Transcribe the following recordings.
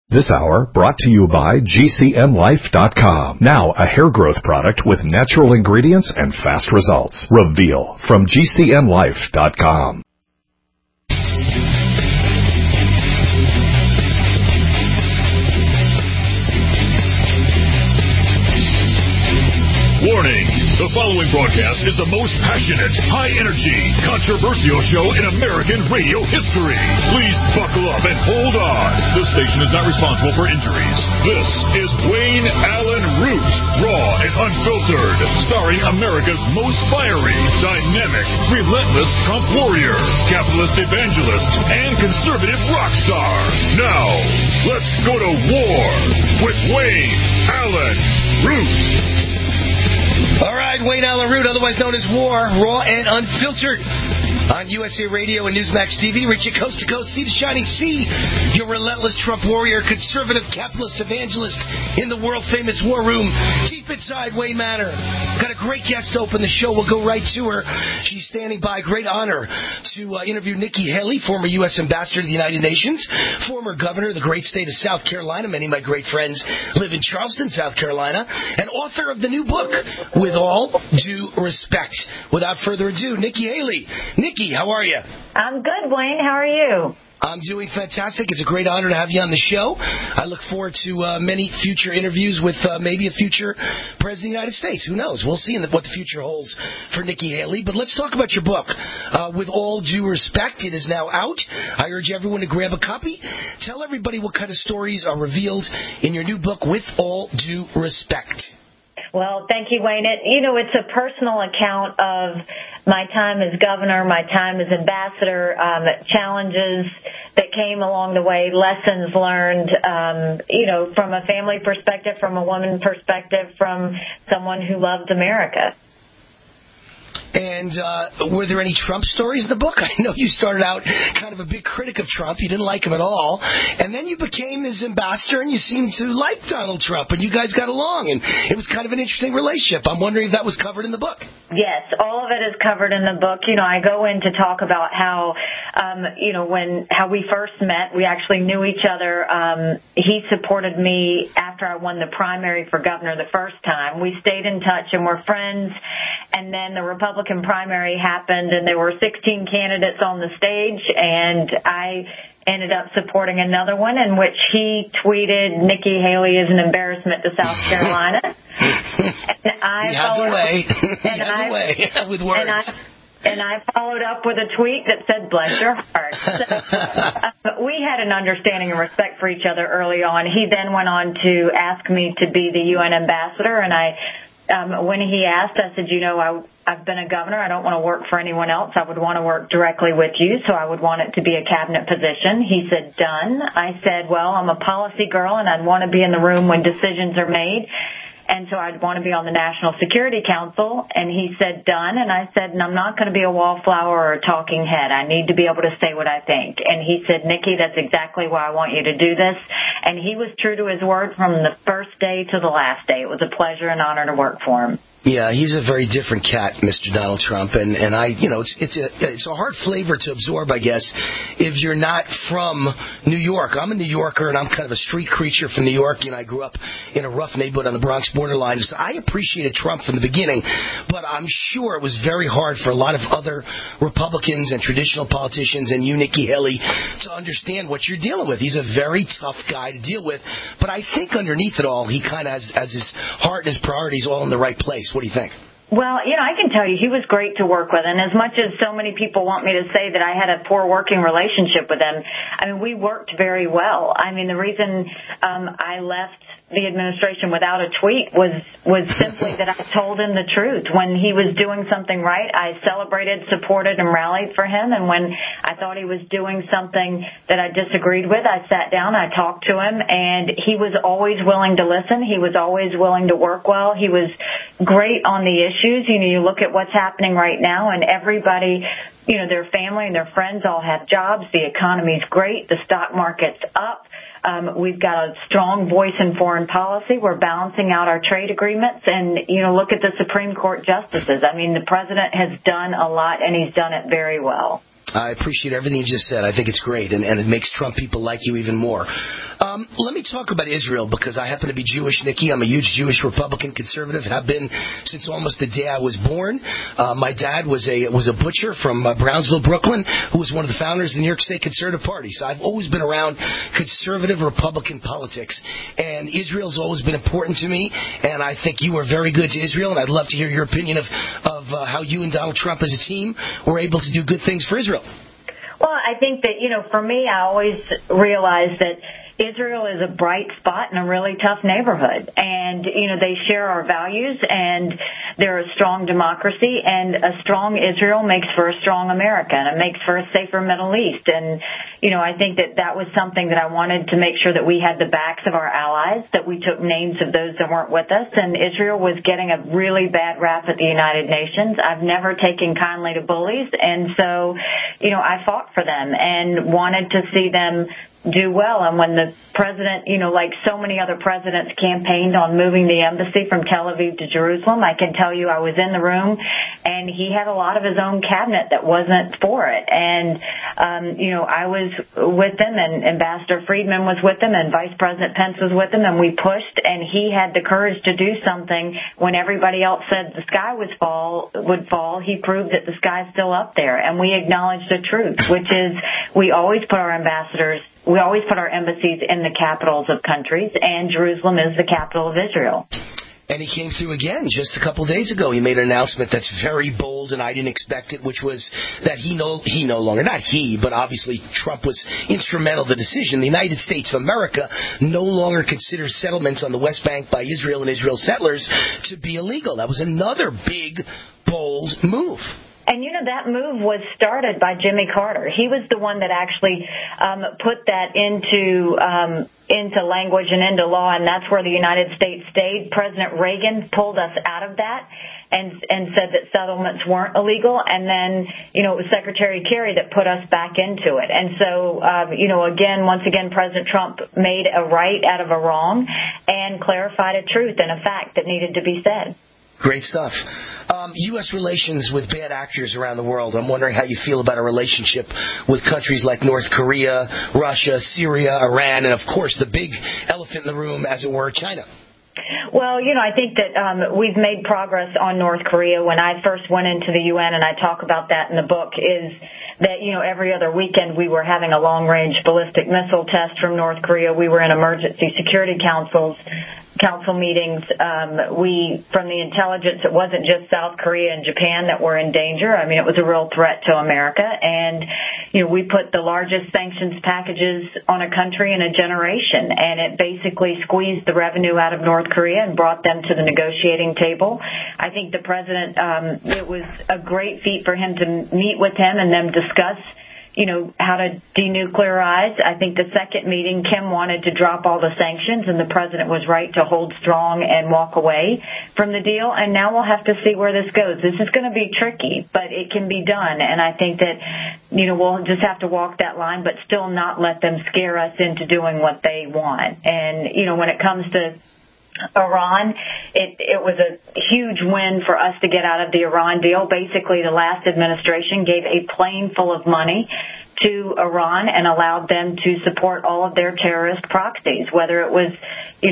This hour brought to you by GCNlife.com. Now a hair growth product with natural ingredients and fast results. Reveal from GCNlife.com. Warning, the following broadcast is the most passionate, high-energy, controversial show in American radio history. Please buckle up and hold on. This station is not responsible for injuries. This is Wayne Allen Root, raw and unfiltered, starring America's most fiery, dynamic, relentless Trump warrior, capitalist evangelist, and conservative rock star. Now, let's go to war with Wayne Allen Root. All right, Wayne Allen Root, otherwise known as War, raw and unfiltered. On USA Radio and Newsmax TV, reach you coast to coast, sea to shining sea. Your relentless Trump warrior, conservative capitalist evangelist in the world-famous war room, deep inside Wayne Manor. Got a great guest to open the show. We'll go right to her. She's standing by. Great honor to interview Nikki Haley, former U.S. Ambassador to the United Nations, former governor of the great state of South Carolina. Many of my great friends live in Charleston, South Carolina, and author of the new book, With All Due Respect. Without further ado, Nikki Haley. Nikki, how are you? I'm good, Wayne. How are you? I'm doing fantastic. It's a great honor to have you on the show. I look forward to many future interviews with maybe a future president of the United States. Who knows? We'll see what the future holds for Nikki Haley. But let's talk about your book. With All Due Respect, it is now out. I urge everyone to grab a copy. Tell everybody what kind of stories are revealed in your new book, With All Due Respect. Well, thank you, Wayne. It's a personal account of my time as governor, my time as ambassador, challenges that came along the way, lessons learned, from a family perspective, from a woman perspective, from someone who loved America. And were there any Trump stories in the book? I know you started out kind of a big critic of Trump. You didn't like him at all. And then you became his ambassador, and you seemed to like Donald Trump, and you guys got along. And it was kind of an interesting relationship. I'm wondering if that was covered in the book. Yes, all of it is covered in the book. I go in to talk about how, how we first met. We actually knew each other. He supported me after I won the primary for governor the first time. We stayed in touch and were friends. And then the Republican primary happened, and there were 16 candidates on the stage, and I ended up supporting another one in which he tweeted, Nikki Haley is an embarrassment to South Carolina. He has a way with words. And I followed up with a tweet that said, bless your heart. So, we had an understanding and respect for each other early on. He then went on to ask me to be the UN ambassador, and when he asked, I said, I've been a governor. I don't want to work for anyone else. I would want to work directly with you, so I would want it to be a cabinet position. He said, done. I said, well, I'm a policy girl, and I'd want to be in the room when decisions are made. And so I'd want to be on the National Security Council. And he said, done. And I said, and I'm not going to be a wallflower or a talking head. I need to be able to say what I think. And he said, Nikki, that's exactly why I want you to do this. And he was true to his word from the first day to the last day. It was a pleasure and honor to work for him. Yeah, he's a very different cat, Mr. Donald Trump, and it's a hard flavor to absorb, I guess, if you're not from New York. I'm a New Yorker, and I'm kind of a street creature from New York. I grew up in a rough neighborhood on the Bronx borderline, so I appreciated Trump from the beginning, but I'm sure it was very hard for a lot of other Republicans and traditional politicians and you, Nikki Haley, to understand what you're dealing with. He's a very tough guy to deal with, but I think underneath it all, he kind of has his heart and his priorities all in the right place. What do you think? Well, I can tell you he was great to work with. And as much as so many people want me to say that I had a poor working relationship with him, we worked very well. The reason I left the administration without a tweet was simply that I told him the truth. When he was doing something right, I celebrated, supported, and rallied for him. And when I thought he was doing something that I disagreed with, I sat down, I talked to him, and he was always willing to listen. He was always willing to work well. He was great on the issues. You look at what's happening right now, and everybody, their family and their friends all have jobs. The economy's great. The stock market's up. We've got a strong voice in foreign policy. We're balancing out our trade agreements. And, look at the Supreme Court justices. The president has done a lot, and he's done it very well. I appreciate everything you just said. I think it's great, and it makes Trump people like you even more. Let me talk about Israel, because I happen to be Jewish, Nikki. I'm a huge Jewish Republican conservative, have been since almost the day I was born. My dad was a butcher from Brownsville, Brooklyn, who was one of the founders of the New York State Conservative Party. So I've always been around conservative Republican politics, and Israel's always been important to me, and I think you are very good to Israel, and I'd love to hear your opinion of how you and Donald Trump as a team were able to do good things for Israel. Well, I think that, for me, I always realized that Israel is a bright spot in a really tough neighborhood. And, they share our values, and they're a strong democracy, and a strong Israel makes for a strong America, and it makes for a safer Middle East. And, I think that was something that I wanted to make sure that we had the backs of our allies, that we took names of those that weren't with us. And Israel was getting a really bad rap at the United Nations. I've never taken kindly to bullies. And so, I fought for them and wanted to see them do well. And when the president, like so many other presidents, campaigned on moving the embassy from Tel Aviv to Jerusalem, I can tell you I was in the room, and he had a lot of his own cabinet that wasn't for it. And, I was with them, and Ambassador Friedman was with them, and Vice President Pence was with them, and we pushed, and he had the courage to do something when everybody else said the sky would fall. He proved that the sky's still up there, and we acknowledged the truth, which is we always put our embassies in the capitals of countries, and Jerusalem is the capital of Israel. And he came through again just a couple of days ago. He made an announcement that's very bold, and I didn't expect it, which was that he no longer, not he, but obviously Trump was instrumental in the decision. The United States of America no longer considers settlements on the West Bank by Israel and Israel settlers to be illegal. That was another big, bold move. And, that move was started by Jimmy Carter. He was the one that actually put that into language and into law, and that's where the United States stayed. President Reagan pulled us out of that and said that settlements weren't illegal. And then, it was Secretary Kerry that put us back into it. And so, once again, President Trump made a right out of a wrong and clarified a truth and a fact that needed to be said. Great stuff. U.S. relations with bad actors around the world. I'm wondering how you feel about a relationship with countries like North Korea, Russia, Syria, Iran, and, of course, the big elephant in the room, as it were, China. Well, I think that we've made progress on North Korea. When I first went into the UN, and I talk about that in the book, is that, every other weekend we were having a long-range ballistic missile test from North Korea. We were in emergency security council meetings. From the intelligence, it wasn't just South Korea and Japan that were in danger. I mean, it was a real threat to America. And, we put the largest sanctions packages on a country in a generation, and it basically squeezed the revenue out of North Korea and brought them to the negotiating table. I think the president, it was a great feat for him to meet with him and them discuss how to denuclearize. I think the second meeting, Kim wanted to drop all the sanctions, and the president was right to hold strong and walk away from the deal. And now we'll have to see where this goes. This is going to be tricky, but it can be done. And I think that, we'll just have to walk that line, but still not let them scare us into doing what they want. And, when it comes to Iran, it was a huge win for us to get out of the Iran deal. Basically, the last administration gave a plane full of money to Iran and allowed them to support all of their terrorist proxies, whether it was,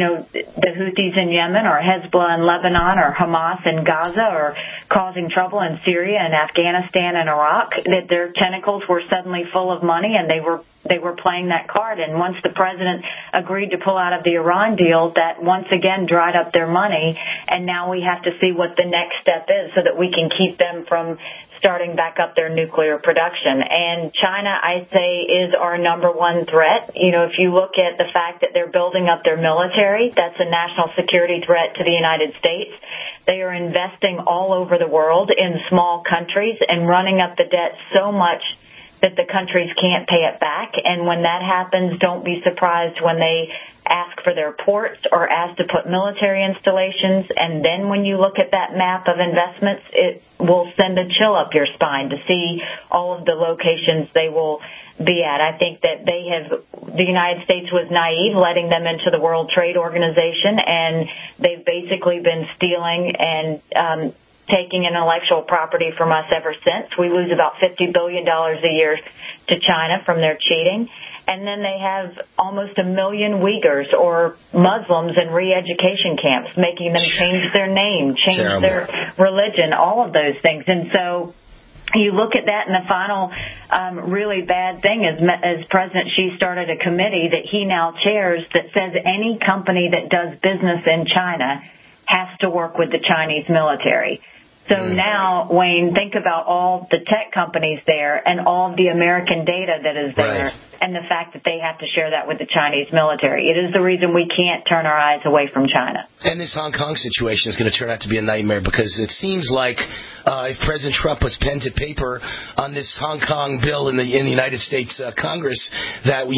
the Houthis in Yemen or Hezbollah in Lebanon or Hamas in Gaza or causing trouble in Syria and Afghanistan and Iraq, that their tentacles were suddenly full of money, and they were playing that card. And once the president agreed to pull out of the Iran deal, that once again dried up their money, and now we have to see what the next step is so that we can keep them from starting back up their nuclear production. And China, I say, is our number one threat. If you look at the fact that they're building up their military, that's a national security threat to the United States. They are investing all over the world in small countries and running up the debt so much that the countries can't pay it back. And when that happens, don't be surprised when they ask for their ports or ask to put military installations. And then when you look at that map of investments, it will send a chill up your spine to see all of the locations they will be at. I think that the United States was naive letting them into the World Trade Organization, and they've basically been stealing and taking intellectual property from us ever since. We lose about $50 billion a year to China from their cheating. And then they have almost 1 million Uyghurs or Muslims in re-education camps, making them change their name, change their religion, all of those things. And so you look at that, and the final really bad thing is President Xi started a committee that he now chairs that says any company that does business in China has to work with the Chinese military. So now, Wayne, think about all the tech companies there and all the American data that is there and the fact that they have to share that with the Chinese military. It is the reason we can't turn our eyes away from China. And this Hong Kong situation is going to turn out to be a nightmare because it seems like if President Trump puts pen to paper on this Hong Kong bill in the United States Congress, that,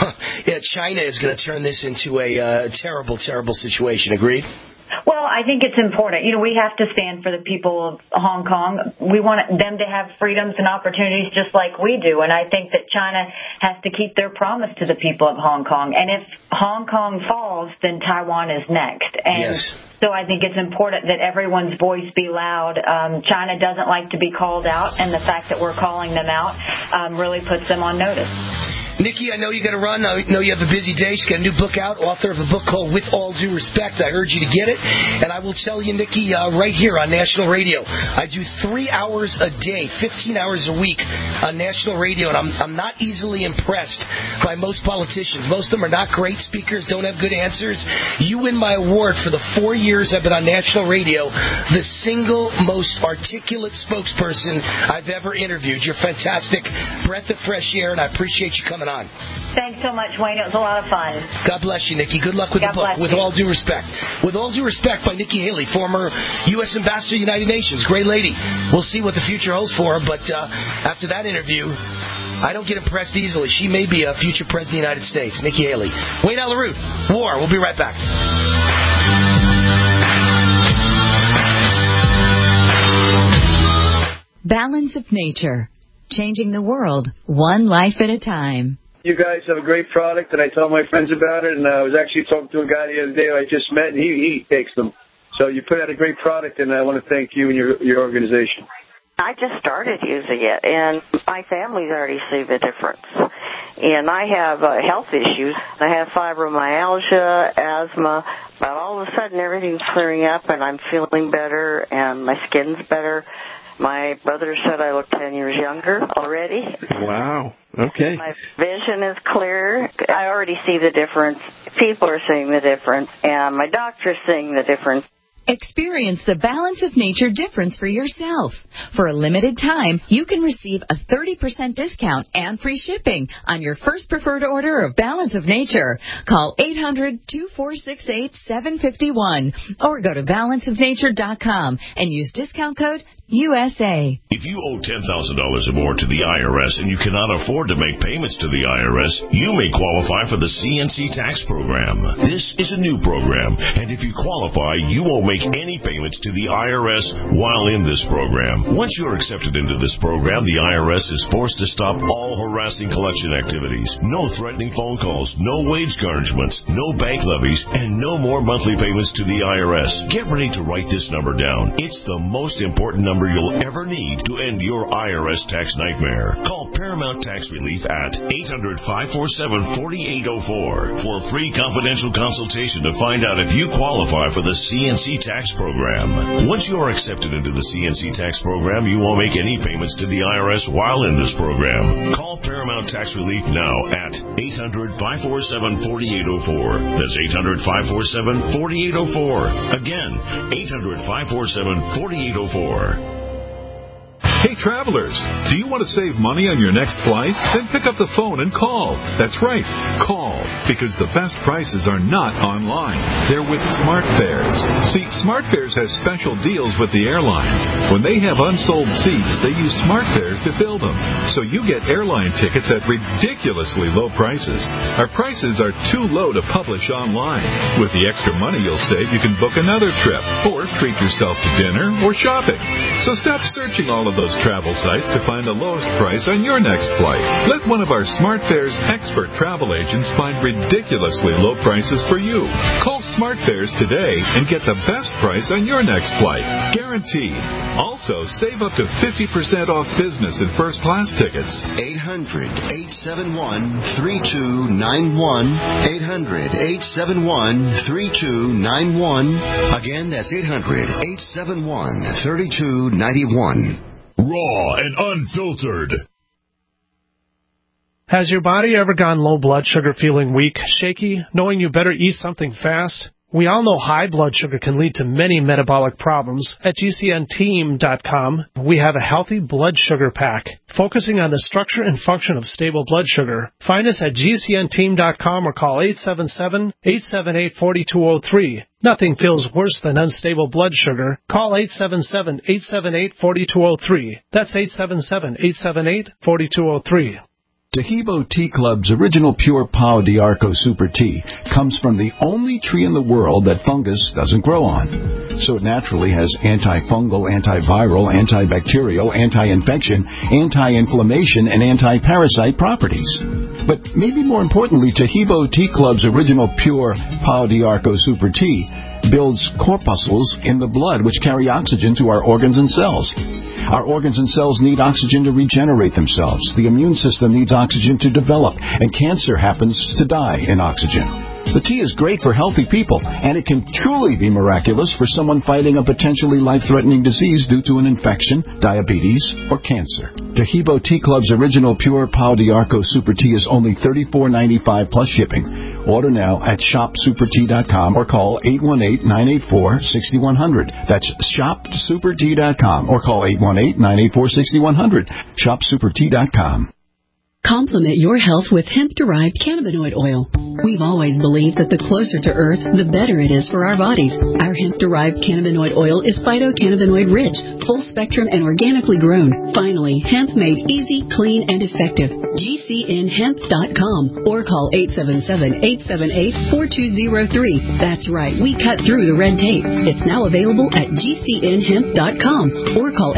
China is going to turn this into a terrible, terrible situation. Agreed? Well, I think it's important. We have to stand for the people of Hong Kong. We want them to have freedoms and opportunities just like we do. And I think that China has to keep their promise to the people of Hong Kong. And if Hong Kong falls, then Taiwan is next. And so I think it's important that everyone's voice be loud. China doesn't like to be called out, and the fact that we're calling them out really puts them on notice. Nikki, I know you got to run. I know you have a busy day. She's got a new book out, author of a book called With All Due Respect. I urge you to get it. And I will tell you, Nikki, right here on national radio, I do 3 hours a day, 15 hours a week on national radio, and I'm not easily impressed by most politicians. Most of them are not great speakers, don't have good answers. You win my award for the 4 years I've been on national radio, the single most articulate spokesperson I've ever interviewed. You're fantastic. Breath of fresh air, and I appreciate you coming on. Thanks so much, Wayne. It was a lot of fun. God bless you, Nikki. Good luck with the book, With All Due Respect. With All Due Respect by Nikki Haley, former U.S. Ambassador to the United Nations. Great lady. We'll see what the future holds for her, but after that interview, I don't get impressed easily. She may be a future president of the United States. Nikki Haley. Wayne Allyn Root, War. We'll be right back. Balance of Nature. Changing the world, one life at a time. You guys have a great product, and I tell my friends about it, and I was actually talking to a guy the other day I just met, and he takes them. So you put out a great product, and I want to thank you and your organization. I just started using it, and my family's already seen the difference. And I have health issues. I have fibromyalgia, asthma, but all of a sudden everything's clearing up, and I'm feeling better, and my skin's better. My brother said I look 10 years younger already. Wow. Okay. My vision is clear. I already see the difference. People are seeing the difference, and my doctor's seeing the difference. Experience the Balance of Nature difference for yourself. For a limited time, you can receive a 30% discount and free shipping on your first preferred order of Balance of Nature. Call 800-2468-751 or go to balanceofnature.com and use discount code USA. If you owe $10,000 or more to the IRS and you cannot afford to make payments to the IRS, you may qualify for the CNC tax program. This is a new program, and if you qualify, you won't make any payments to the IRS while in this program. Once you're accepted into this program, the IRS is forced to stop all harassing collection activities. No threatening phone calls, no wage garnishments, no bank levies, and no more monthly payments to the IRS. Get ready to write this number down. It's the most important number you'll ever need to end your IRS tax nightmare. Call Paramount Tax Relief at 800-547-4804 for a free confidential consultation to find out if you qualify for the CNC tax program. Once you are accepted into the CNC tax program, you won't make any payments to the IRS while in this program. Call Paramount Tax Relief now at 800-547-4804. That's 800-547-4804. Again, 800-547-4804. Hey, travelers, do you want to save money on your next flight? Then pick up the phone and call. That's right, call, because the best prices are not online. They're with SmartFares. See, SmartFares has special deals with the airlines. When they have unsold seats, they use SmartFares to fill them. So you get airline tickets at ridiculously low prices. Our prices are too low to publish online. With the extra money you'll save, you can book another trip or treat yourself to dinner or shopping. So stop searching all of those those travel sites to find the lowest price on your next flight. Let one of our SmartFares expert travel agents find ridiculously low prices for you. Call SmartFares today and get the best price on your next flight. Guaranteed. Also, save up to 50% off business and first class tickets. 800-871-3291. 800-871-3291. Again, that's 800-871-3291. Raw and unfiltered. Has your body ever gone low blood sugar, feeling weak, shaky, knowing you better eat something fast? We all know high blood sugar can lead to many metabolic problems. At GCNteam.com, we have a healthy blood sugar pack, focusing on the structure and function of stable blood sugar. Find us at GCNteam.com or call 877-878-4203. Nothing feels worse than unstable blood sugar. Call 877-878-4203. That's 877-878-4203. Tahibo Tea Club's original pure Pau d'Arco Super Tea comes from the only tree in the world that fungus doesn't grow on. So it naturally has antifungal, antiviral, antibacterial, anti-infection, anti-inflammation, and anti-parasite properties. But maybe more importantly, Tahibo Tea Club's original pure Pau d'Arco Super Tea builds corpuscles in the blood which carry oxygen to our organs and cells. Our organs and cells need oxygen to regenerate themselves. The immune system needs oxygen to develop, and cancer happens to die in oxygen. The tea is great for healthy people, and it can truly be miraculous for someone fighting a potentially life-threatening disease due to an infection, diabetes, or cancer. Tahibo Tea Club's original pure Pau d'Arco Super Tea is only $34.95 plus shipping. Order now at shopsupertea.com or call 818-984-6100. That's shopsupertea.com or call 818-984-6100. Shopsupertea.com. Complement your health with hemp-derived cannabinoid oil. We've always believed that the closer to Earth, the better it is for our bodies. Our hemp-derived cannabinoid oil is phytocannabinoid-rich, full-spectrum, and organically grown. Finally, hemp made easy, clean, and effective. GCNhemp.com or call 877-878-4203. That's right, we cut through the red tape. It's now available at GCNhemp.com or call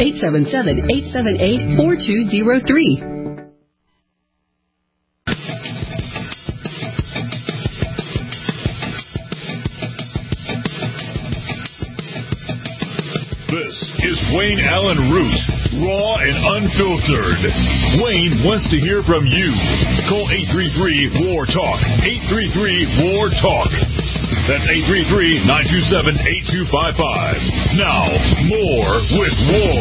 877-878-4203. This is Wayne Allen Root, raw and unfiltered. Wayne wants to hear from you. Call 833-WAR-TALK. 833-WAR-TALK. That's 833-927-8255. Now, more with War.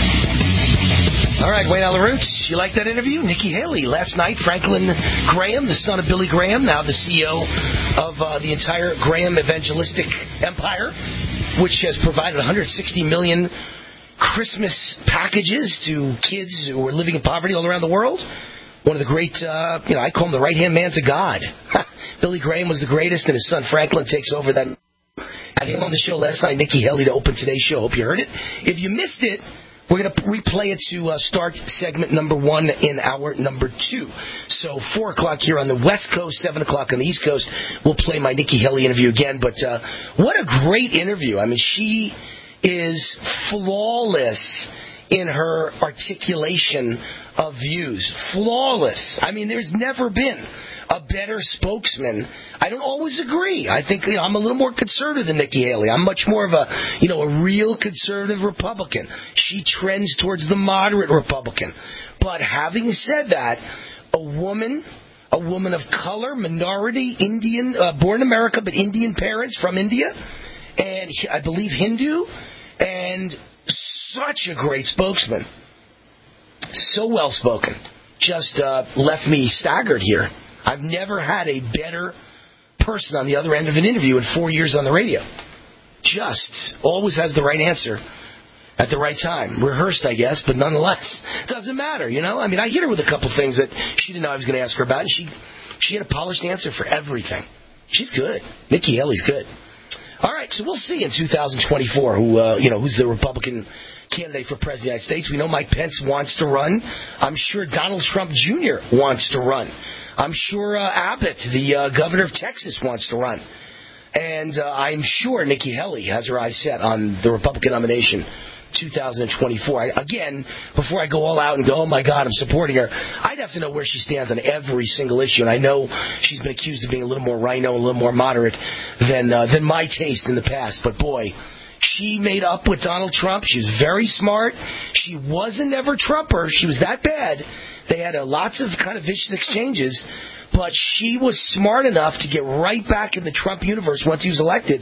All right, Wayne Allen Root, you like that interview? Nikki Haley. Last night, Franklin Graham, the son of Billy Graham, now the CEO of the entire Graham evangelistic empire, which has provided 160 million Christmas packages to kids who are living in poverty all around the world. One of the great, I call him the right-hand man to God. Billy Graham was the greatest, and his son Franklin takes over that. I had him on the show last night, Nikki Haley, to open today's show. Hope you heard it. If you missed it, we're going to replay it to start segment number 1 in hour number 2. So 4 o'clock here on the West Coast, 7 o'clock on the East Coast. We'll play my Nikki Haley interview again. But what a great interview. I mean, she is flawless in her articulation of views. Flawless. I mean, there's never been a better spokesman. I don't always agree. I think I'm a little more conservative than Nikki Haley. I'm much more of a real conservative Republican. She trends towards the moderate Republican. But having said that, a woman of color, minority, Indian, born in America but Indian parents from India, and I believe Hindu, and such a great spokesman. So well spoken. Just left me staggered here. I've never had a better person on the other end of an interview in 4 years on the radio. Just always has the right answer at the right time. Rehearsed, I guess, but nonetheless. Doesn't matter, I mean, I hit her with a couple things that she didn't know I was going to ask her about, and she had a polished answer for everything. She's good. Nikki Haley's good. All right, so we'll see in 2024 who's the Republican candidate for President of the United States. We know Mike Pence wants to run. I'm sure Donald Trump Jr. wants to run. I'm sure Abbott, the governor of Texas, wants to run. And I'm sure Nikki Haley has her eyes set on the Republican nomination 2024. Again, before I go all out and go, oh my God, I'm supporting her, I'd have to know where she stands on every single issue. And I know she's been accused of being a little more rhino, a little more moderate than my taste in the past. But boy, she made up with Donald Trump. She was very smart. She was a never Trumper. She was that bad. They had lots of kind of vicious exchanges. But she was smart enough to get right back in the Trump universe once he was elected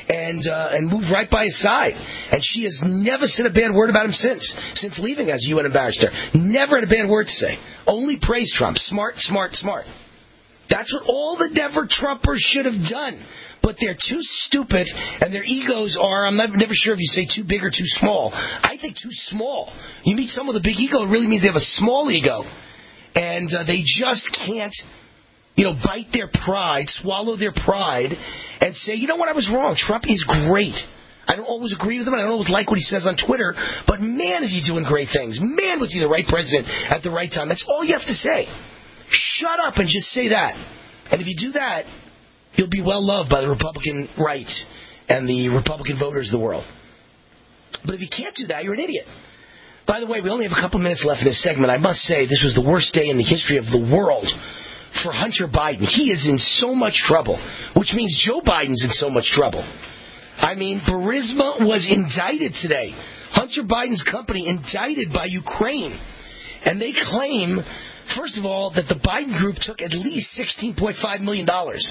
and moved right by his side. And she has never said a bad word about him since leaving as UN ambassador. Never had a bad word to say. Only praised Trump. Smart, smart, smart. That's what all the never Trumpers should have done. But they're too stupid, and their egos are, I'm never sure if you say too big or too small. I think too small. You meet someone with a big ego, it really means they have a small ego. And they just can't, bite their pride, swallow their pride, and say, you know what, I was wrong. Trump is great. I don't always agree with him, and I don't always like what he says on Twitter, but man, is he doing great things. Man, was he the right president at the right time. That's all you have to say. Shut up and just say that. And if you do that, you'll be well loved by the Republican right and the Republican voters of the world. But if you can't do that, you're an idiot. By the way, we only have a couple minutes left in this segment. I must say, this was the worst day in the history of the world for Hunter Biden. He is in so much trouble, which means Joe Biden's in so much trouble. I mean, Burisma was indicted today. Hunter Biden's company indicted by Ukraine. And they claim, first of all, that the Biden group took at least $16.5 million.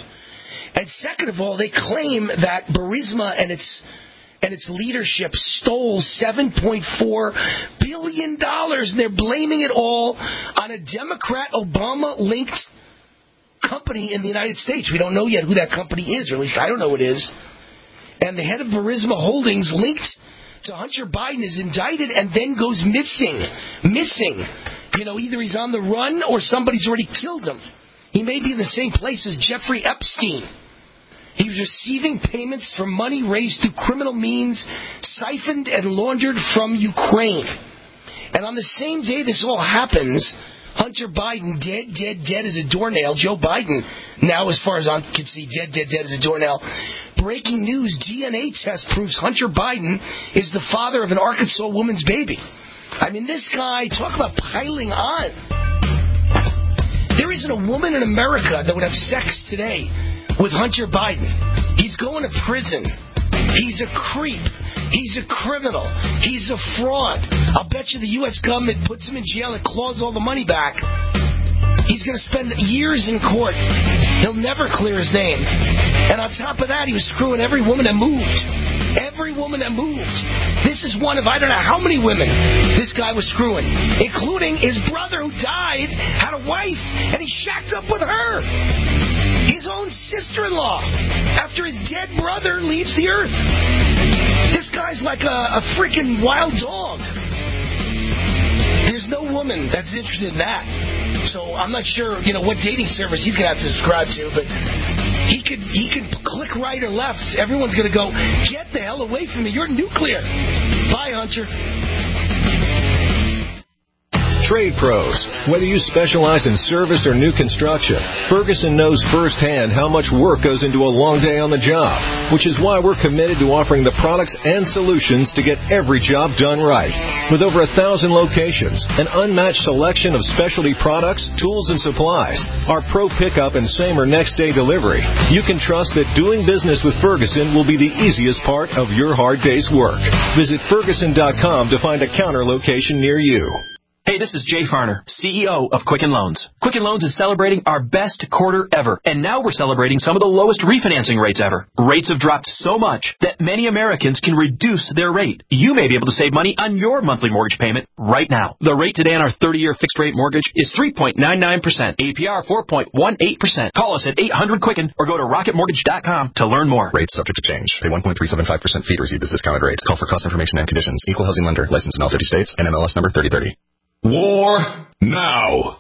And second of all, they claim that Burisma and its leadership stole $7.4 billion. And they're blaming it all on a Democrat Obama-linked company in the United States. We don't know yet who that company is, or at least I don't know who it is. And the head of Burisma Holdings, linked to Hunter Biden, is indicted and then goes missing. Either he's on the run or somebody's already killed him. He may be in the same place as Jeffrey Epstein. He was receiving payments for money raised through criminal means, siphoned and laundered from Ukraine. And on the same day this all happens, Hunter Biden, dead as a doornail. Joe Biden, now as far as I can see, dead as a doornail. Breaking news, DNA test proves Hunter Biden is the father of an Arkansas woman's baby. I mean, this guy, talk about piling on. There isn't a woman in America that would have sex today with Hunter Biden. He's going to prison. He's a creep. He's a criminal. He's a fraud. I'll bet you the U.S. government puts him in jail and claws all the money back. He's going to spend years in court. He'll never clear his name. And on top of that, he was screwing every woman that moved. Every woman that moved. This is one of I don't know how many women this guy was screwing, including his brother who died, had a wife, and he shacked up with her. His own sister-in-law, after his dead brother leaves the earth. This guy's like a freaking wild dog. There's no woman that's interested in that. So I'm not sure, what dating service he's going to have to subscribe to, but he could click right or left. Everyone's going to go, get the hell away from me. You're nuclear. Bye, Hunter. Trade pros. Whether you specialize in service or new construction, Ferguson knows firsthand how much work goes into a long day on the job, which is why we're committed to offering the products and solutions to get every job done right. With over 1,000 locations, an unmatched selection of specialty products, tools, and supplies, our pro pickup and same or next day delivery, you can trust that doing business with Ferguson will be the easiest part of your hard day's work. Visit Ferguson.com to find a counter location near you. Hey, this is Jay Farner, CEO of Quicken Loans. Quicken Loans is celebrating our best quarter ever, and now we're celebrating some of the lowest refinancing rates ever. Rates have dropped so much that many Americans can reduce their rate. You may be able to save money on your monthly mortgage payment right now. The rate today on our 30-year fixed-rate mortgage is 3.99%, APR 4.18%. Call us at 800-QUICKEN or go to rocketmortgage.com to learn more. Rates subject to change. Pay 1.375% fee to receive this discounted rate. Call for cost information and conditions. Equal housing lender. Licensed in all 50 states. NMLS number 3030. War now.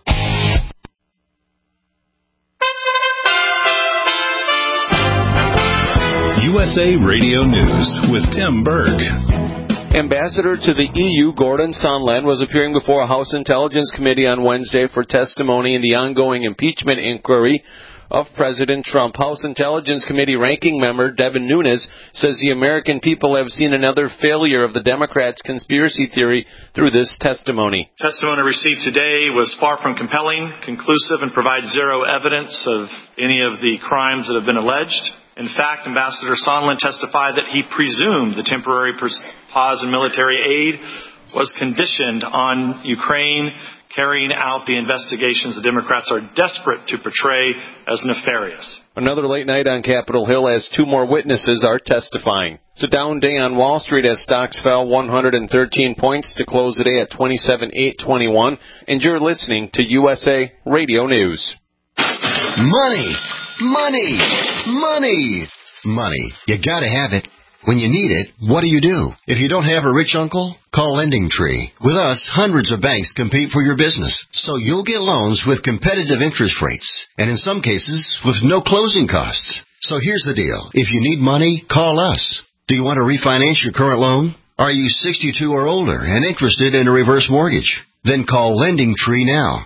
USA Radio News with Tim Berg. Ambassador to the EU, Gordon Sondland, was appearing before a House Intelligence Committee on Wednesday for testimony in the ongoing impeachment inquiry of President Trump. House Intelligence Committee ranking member Devin Nunes says the American people have seen another failure of the Democrats' conspiracy theory through this testimony. Testimony received today was far from compelling, conclusive, and provides zero evidence of any of the crimes that have been alleged. In fact, Ambassador Sondland testified that he presumed the temporary pause in military aid was conditioned on Ukraine carrying out the investigations the Democrats are desperate to portray as nefarious. Another late night on Capitol Hill as two more witnesses are testifying. It's a down day on Wall Street as stocks fell 113 points to close the day at 27,821. And you're listening to USA Radio News. Money! Money! Money! Money. You gotta have it. When you need it, what do? If you don't have a rich uncle, call LendingTree. With us, hundreds of banks compete for your business, so you'll get loans with competitive interest rates, and in some cases, with no closing costs. So here's the deal. If you need money, call us. Do you want to refinance your current loan? Are you 62 or older and interested in a reverse mortgage? Then call LendingTree now.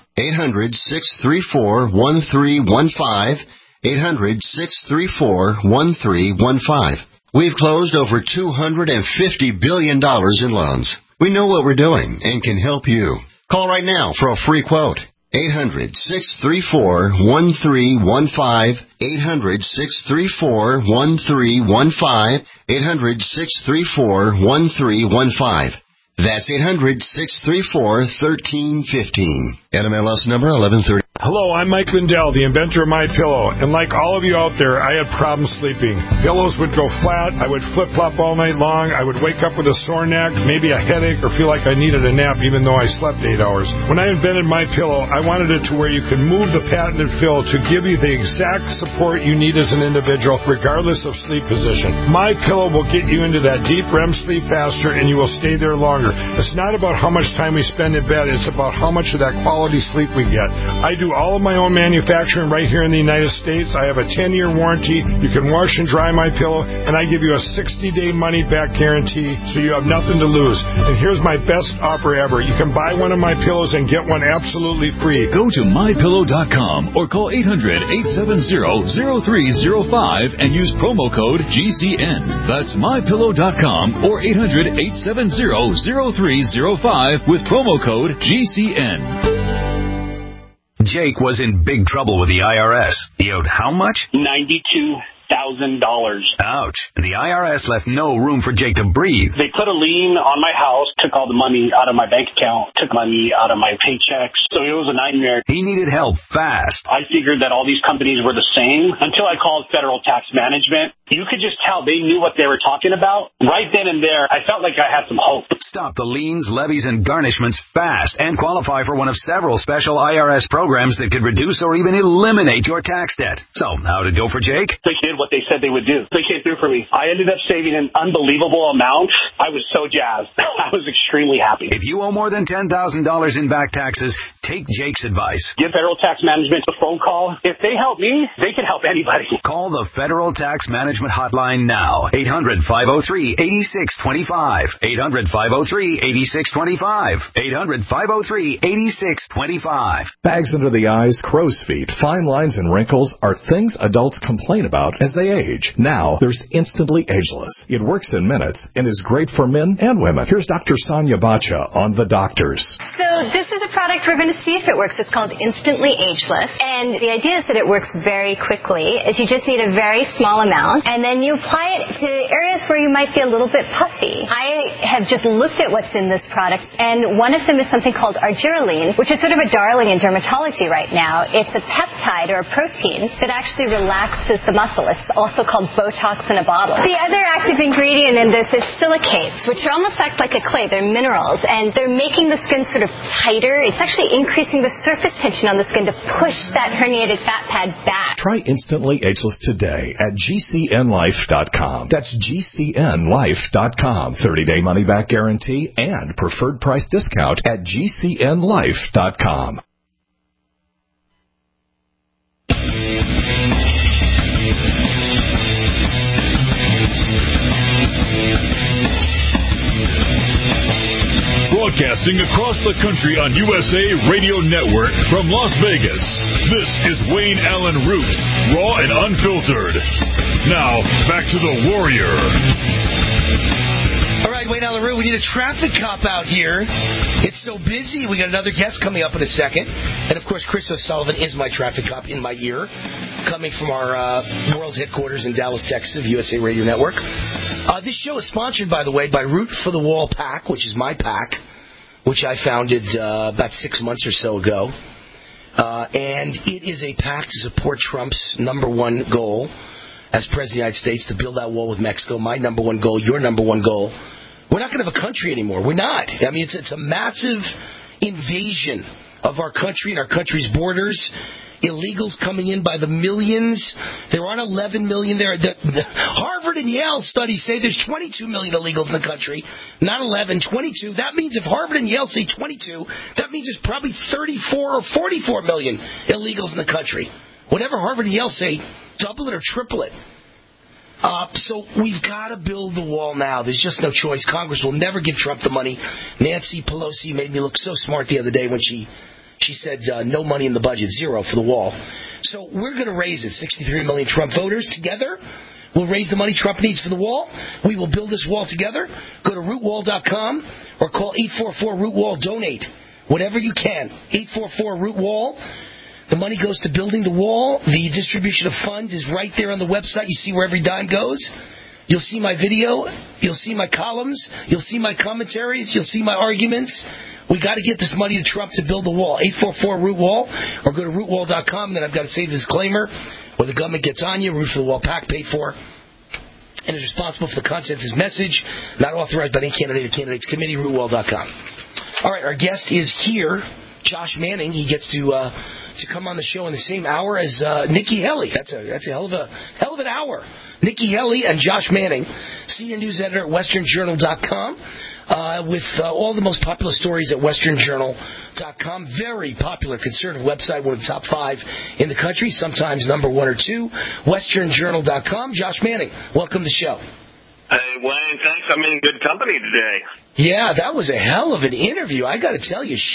800-634-1315. 800-634-1315. We've closed over $250 billion in loans. We know what we're doing and can help you. Call right now for a free quote. 800-634-1315. 800-634-1315. 800-634-1315. That's 800-634-1315. NMLS number 1130. Hello, I'm Mike Lindell, the inventor of MyPillow, and like all of you out there, I had problems sleeping. Pillows would go flat, I would flip-flop all night long, I would wake up with a sore neck, maybe a headache, or feel like I needed a nap even though I slept 8 hours. When I invented MyPillow, I wanted it to where you could move the patented fill to give you the exact support you need as an individual, regardless of sleep position. MyPillow will get you into that deep REM sleep faster, and you will stay there longer. It's not about how much time we spend in bed, it's about how much of that quality sleep we get. I do all of my own manufacturing right here in the United States. I have a 10-year warranty. You can wash and dry my pillow, and I give you a 60-day money-back guarantee, so you have nothing to lose. And here's my best offer ever. You can buy one of my pillows and get one absolutely free. Go to MyPillow.com or call 800-870-0305 and use promo code GCN. That's MyPillow.com or 800-870-0305 with promo code GCN. Jake was in big trouble with the IRS. He owed how much? $92,000. Ouch. The IRS left no room for Jake to breathe. They put a lien on my house, took all the money out of my bank account, took money out of my paychecks. So it was a nightmare. He needed help fast. I figured that all these companies were the same until I called Federal Tax Management. You could just tell they knew what they were talking about. Right then and there, I felt like I had some hope. Stop the liens, levies, and garnishments fast and qualify for one of several special IRS programs that could reduce or even eliminate your tax debt. So, how did it go for Jake? They did what they said they would do. They came through for me. I ended up saving an unbelievable amount. I was so jazzed. I was extremely happy. If you owe more than $10,000 in back taxes, take Jake's advice. Give Federal Tax Management a phone call. If they help me, they can help anybody. Call the Federal Tax Management hotline now. 800-503-8625. 800-503-8625. 800-503-8625. Bags under the eyes, crow's feet, fine lines, and wrinkles are things adults complain about as they age. Now, there's Instantly Ageless. It works in minutes and is great for men and women. Here's Dr. Sonia Bacha on The Doctors. So this is a product we're going to see if it works. It's called Instantly Ageless. And the idea is that it works very quickly, is you just need a very small amount, and then you apply it to areas where you might be a little bit puffy. I have just looked at what's in this product, and one of them is something called argireline, which is sort of a darling in dermatology right now. It's a peptide or a protein that actually relaxes the muscle. It's also called Botox in a bottle. The other active ingredient in this is silicates, which almost act like a clay. They're minerals, and they're making the skin sort of tighter. It's actually increasing the surface tension on the skin to push that herniated fat pad back. Try Instantly Ageless today at GCNlife.com. That's GCNlife.com. 30-day money-back guarantee and preferred price discount at GCNlife.com. Broadcasting across the country on USA Radio Network from Las Vegas, This is Wayne Allen Root, raw and unfiltered. Now, back to the Warrior. All right, Wayne Allen Root, we need a traffic cop out here. It's so busy. We got another guest coming up in a second. And, of course, Chris O'Sullivan is my traffic cop in my ear, coming from our world headquarters in Dallas, Texas, of USA Radio Network. This show is sponsored, by the way, by Root for the Wall PAC, which is my PAC, which I founded about 6 months or so ago. And it is a PAC to support Trump's number one goal as President of the United States, to build that wall with Mexico. My number one goal, your number one goal. We're not going to have a country anymore. We're not. I mean, it's a massive invasion of our country and our country's borders. Illegals coming in by the millions. There aren't 11 million there. Harvard and Yale studies say there's 22 million illegals in the country. Not 11, 22. That means if Harvard and Yale say 22, that means there's probably 34 or 44 million illegals in the country. Whatever Harvard and Yale say, double it or triple it. So we've got to build the wall now. There's just no choice. Congress will never give Trump the money. Nancy Pelosi made me look so smart the other day when she said no money in the budget, zero for the wall. So we're going to raise it. 63 million Trump voters together. We'll raise the money Trump needs for the wall. We will build this wall together. Go to rootwall.com or call 844-ROOT-WALL. Donate whatever you can. 844-ROOT-WALL. The money goes to building the wall. The distribution of funds is right there on the website. You see where every dime goes. You'll see my video. You'll see my columns. You'll see my commentaries. You'll see my arguments. We got to get this money to Trump to build the wall. 844-ROOT-WALL, or go to rootwall.com. Then I've got to say the disclaimer where the government gets on you. Root for the Wall PAC paid for and is responsible for the content of this message. Not authorized by any candidate or candidates committee. Rootwall.com. All right, our guest is here. Josh Manning. He gets to come on the show in the same hour as Nikki Haley. That's a hell of an hour. Nikki Haley and Josh Manning, senior news editor at WesternJournal.com, with all the most popular stories at WesternJournal.com. Very popular conservative website, one of the top 5 in the country, sometimes number 1 or 2. WesternJournal.com. Josh Manning, welcome to the show. Hey, Wayne, thanks. I'm in good company today. Yeah, that was a hell of an interview. I got to tell you,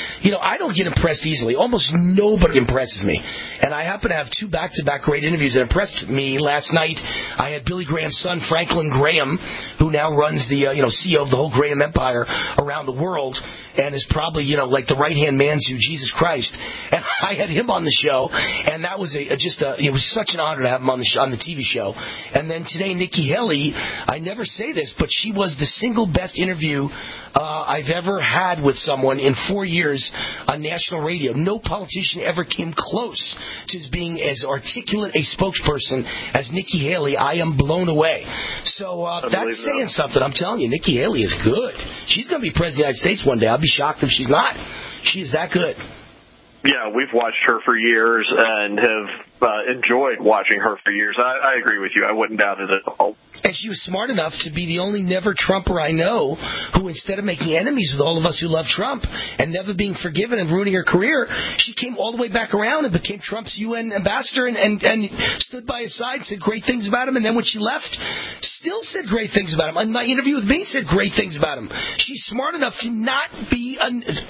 I don't get impressed easily. Almost nobody impresses me. And I happen to have 2 back-to-back great interviews that impressed me. Last night, I had Billy Graham's son, Franklin Graham, who now runs the, CEO of the whole Graham empire around the world and is probably, like the right-hand man to Jesus Christ. And I had him on the show, and that was it was such an honor to have him on the TV show. And then today, Nikki Haley, I never say this, but she was the single best interview I've ever had with someone in 4 years on national radio. No politician ever came close to being as articulate a spokesperson as Nikki Haley. I am blown away. So that's saying something. I'm telling you, Nikki Haley is good. She's going to be president of the United States one day. I'll be shocked if she's not. She is that good. Yeah, we've watched her for years and have enjoyed watching her for years. I agree with you. I wouldn't doubt it at all. And she was smart enough to be the only never-Trumper I know who, instead of making enemies with all of us who love Trump and never being forgiven and ruining her career, she came all the way back around and became Trump's UN ambassador and stood by his side, said great things about him. And then when she left, still said great things about him. And my interview with me said great things about him. She's smart enough to not be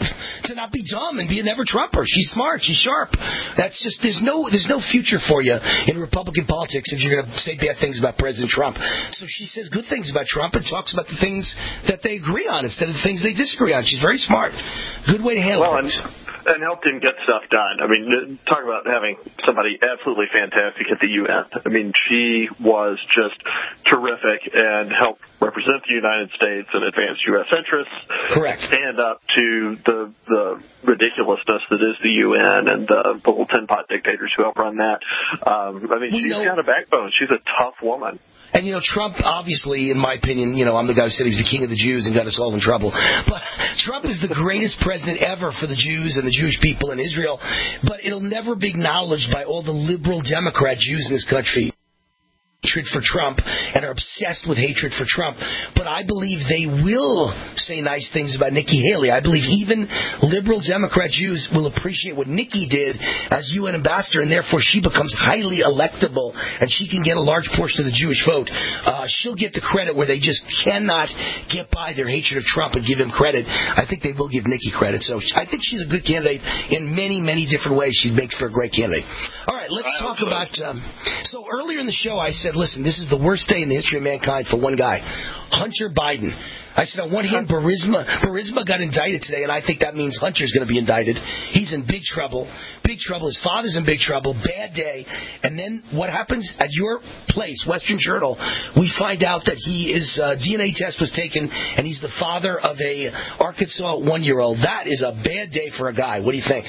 dumb and be a never-Trumper. She's smart. She's sharp. That's just there's no future for you in Republican politics if you're going to say bad things about President Trump. So she says good things about Trump and talks about the things that they agree on instead of the things they disagree on. She's very smart. Good way to handle things. And helped him get stuff done. I mean, talk about having somebody absolutely fantastic at the UN. I mean, she was just terrific and helped represent the United States and advance U.S. interests. Correct. Stand up to the ridiculousness that is the UN and the little tin-pot dictators who help run that. She's got a backbone. She's a tough woman. And, Trump, obviously, in my opinion, I'm the guy who said he was the king of the Jews and got us all in trouble. But Trump is the greatest president ever for the Jews and the Jewish people in Israel. But it'll never be acknowledged by all the liberal Democrat Jews in this country. hatred for Trump and are obsessed with hatred for Trump. But I believe they will say nice things about Nikki Haley. I believe even liberal Democrat Jews will appreciate what Nikki did as UN ambassador, and therefore she becomes highly electable, and she can get a large portion of the Jewish vote. She'll get the credit where they just cannot get by their hatred of Trump and give him credit. I think they will give Nikki credit. So I think she's a good candidate in many, many different ways. She makes for a great candidate. All right, let's talk about... so earlier in the show I said, listen, this is the worst day in the history of mankind for one guy, Hunter Biden. I said, on one hand, Burisma got indicted today, and I think that means Hunter's going to be indicted. He's in big trouble. Big trouble. His father's in big trouble. Bad day. And then what happens at your place, Western Journal, we find out that his DNA test was taken, and he's the father of a Arkansas 1-year-old. That is a bad day for a guy. What do you think?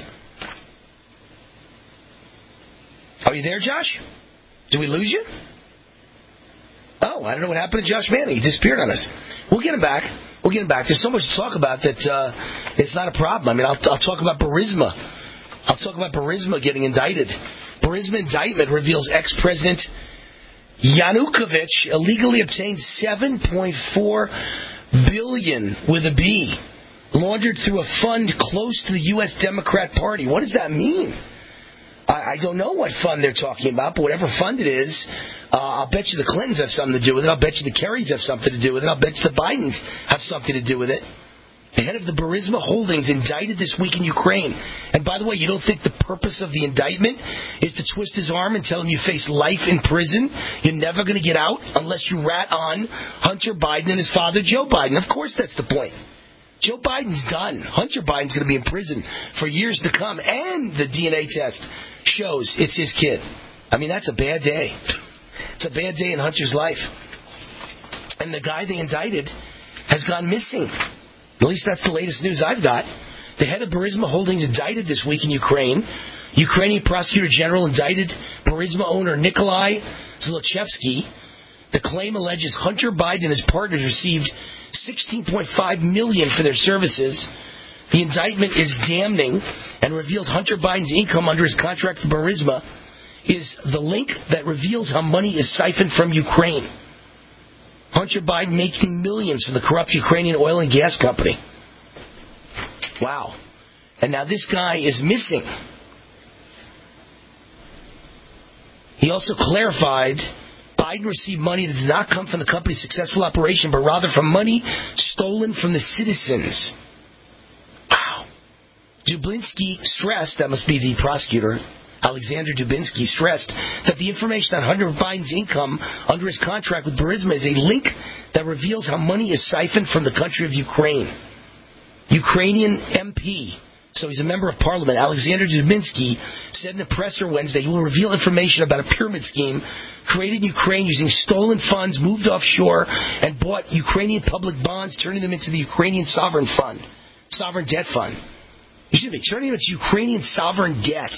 Are you there, Josh? Did we lose you? Oh, I don't know what happened to Josh Manning. He disappeared on us. We'll get him back. There's so much to talk about that it's not a problem. I mean, I'll talk about Burisma. I'll talk about Burisma getting indicted. Burisma indictment reveals ex-president Yanukovych illegally obtained $7.4 billion with a B, laundered through a fund close to the U.S. Democrat Party. What does that mean? I don't know what fund they're talking about, but whatever fund it is, I'll bet you the Clintons have something to do with it. I'll bet you the Kerrys have something to do with it. I'll bet you the Bidens have something to do with it. The head of the Burisma Holdings indicted this week in Ukraine. And by the way, you don't think the purpose of the indictment is to twist his arm and tell him you face life in prison? You're never going to get out unless you rat on Hunter Biden and his father, Joe Biden. Of course that's the point. Joe Biden's done. Hunter Biden's going to be in prison for years to come, and the DNA test shows it's his kid. I mean, that's a bad day. It's a bad day in Hunter's life. And the guy they indicted has gone missing. At least that's the latest news I've got. The head of Burisma Holdings indicted this week in Ukraine. Ukrainian prosecutor general indicted Burisma owner Nikolai Zlochevsky. The claim alleges Hunter Biden and his partners received $16.5 million for their services. The indictment is damning and reveals Hunter Biden's income under his contract with Burisma is the link that reveals how money is siphoned from Ukraine. Hunter Biden making millions from the corrupt Ukrainian oil and gas company. Wow. And now this guy is missing. He also clarified Biden received money that did not come from the company's successful operation, but rather from money stolen from the citizens. Wow. Dubinsky stressed, that must be the prosecutor, Alexander Dubinsky stressed that the information on Hunter Biden's income under his contract with Burisma is a link that reveals how money is siphoned from the country of Ukraine. Ukrainian MP, so he's a member of parliament, Alexander Dubinsky, said in a presser Wednesday he will reveal information about a pyramid scheme created in Ukraine using stolen funds, moved offshore, and bought Ukrainian public bonds, turning them into the Ukrainian sovereign debt fund. Turning them into Ukrainian sovereign debt.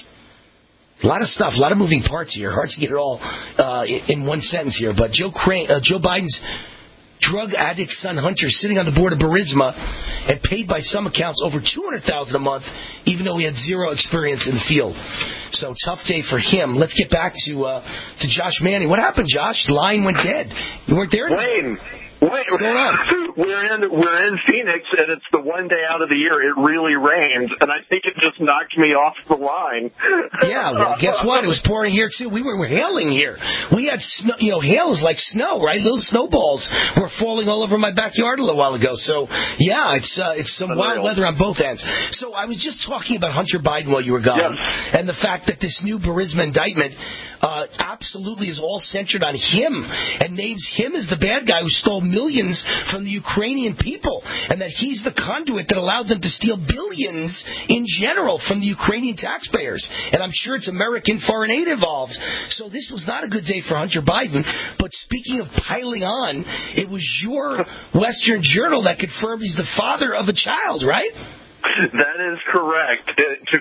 A lot of stuff, a lot of moving parts here. Hard to get it all in one sentence here. But Joe Biden's drug addict son Hunter sitting on the board of Burisma and paid by some accounts over $200,000 a month, even though he had zero experience in the field. So tough day for him. Let's get back to Josh Manning. What happened, Josh? The line went dead. You weren't there? Wayne, what's going on? We're in Phoenix, and it's the one day out of the year it really rains, and I think it just knocked me off the line. Yeah, well, guess what? It was pouring here too. We were hailing here. We had snow. Hail is like snow, right? Little snowballs were falling all over my backyard a little while ago. So yeah, it's some wild weather on both ends. So I was just talking about Hunter Biden while you were gone, and the fact that this new Burisma indictment absolutely is all centered on him and names him as the bad guy who stole millions from the Ukrainian people, and that he's the conduit that allowed them to steal billions in general from the Ukrainian taxpayers. And I'm sure it's American foreign aid involved. So this was not a good day for Hunter Biden. But speaking of piling on, it was your Western Journal that confirmed he's the father of a child, right? That is correct. To